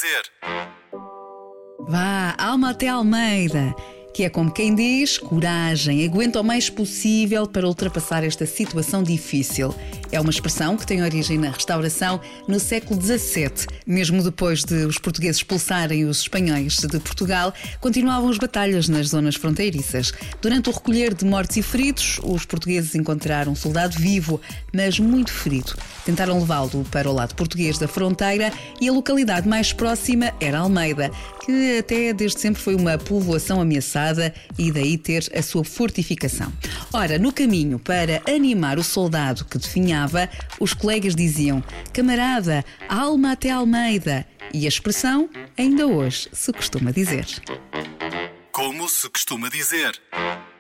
dizer. Vá, alma até Almeida, que é como quem diz, coragem, aguenta o mais possível para ultrapassar esta situação difícil. É uma expressão que tem origem na restauração no século XVII. Mesmo depois de os portugueses expulsarem os espanhóis de Portugal, continuavam as batalhas nas zonas fronteiriças. Durante o recolher de mortos e feridos, os portugueses encontraram um soldado vivo, mas muito ferido. Tentaram levá-lo para o lado português da fronteira e a localidade mais próxima era Almeida, que até desde sempre foi uma povoação ameaçada e daí ter a sua fortificação. Ora, no caminho para animar o soldado que definhava, os colegas diziam: camarada, alma até Almeida. E a expressão ainda hoje se costuma dizer. Como se costuma dizer.